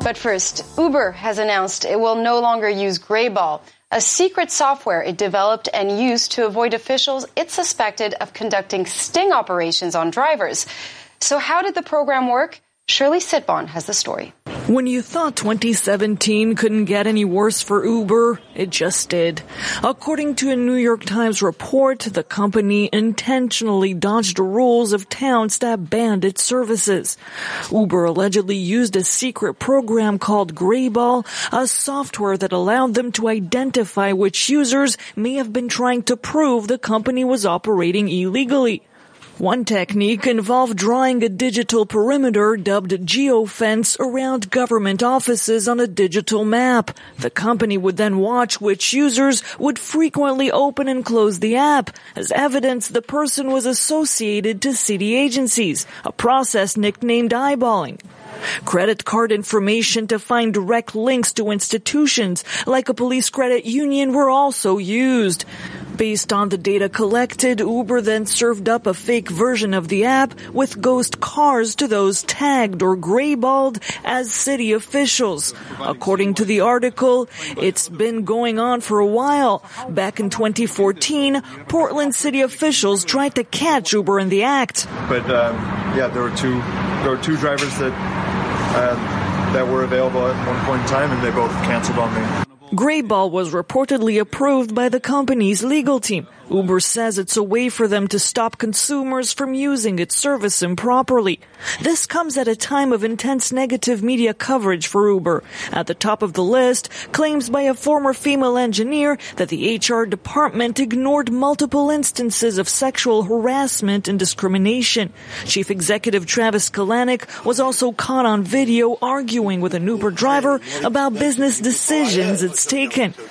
But first, Uber has announced it will no longer use Greyball, a secret software it developed and used to avoid officials it suspected of conducting sting operations on drivers. So how did the program work? Shirley Sitbon has the story. When you thought 2017 couldn't get any worse for Uber, it just did. According to a New York Times report, the company intentionally dodged rules of towns that banned its services. Uber allegedly used a secret program called Greyball, a software that allowed them to identify which users may have been trying to prove the company was operating illegally. One technique involved drawing a digital perimeter dubbed geofence around government offices on a digital map. The company would then watch which users would frequently open and close the app, as evidence the person was associated to city agencies, a process nicknamed eyeballing. Credit card information to find direct links to institutions like a police credit union were also used. Based on the data collected, Uber then served up a fake version of the app with ghost cars to those tagged or greyballed as city officials. According to the article, it's been going on for a while. Back in 2014, Portland city officials tried to catch Uber in the act. But there were two drivers that were available at one point in time, and they both canceled on me. Greyball was reportedly approved by the company's legal team. Uber says it's a way for them to stop consumers from using its service improperly. This comes at a time of intense negative media coverage for Uber. At the top of the list, claims by a former female engineer that the HR department ignored multiple instances of sexual harassment and discrimination. Chief Executive Travis Kalanick was also caught on video arguing with an Uber driver about business decisions it's taken.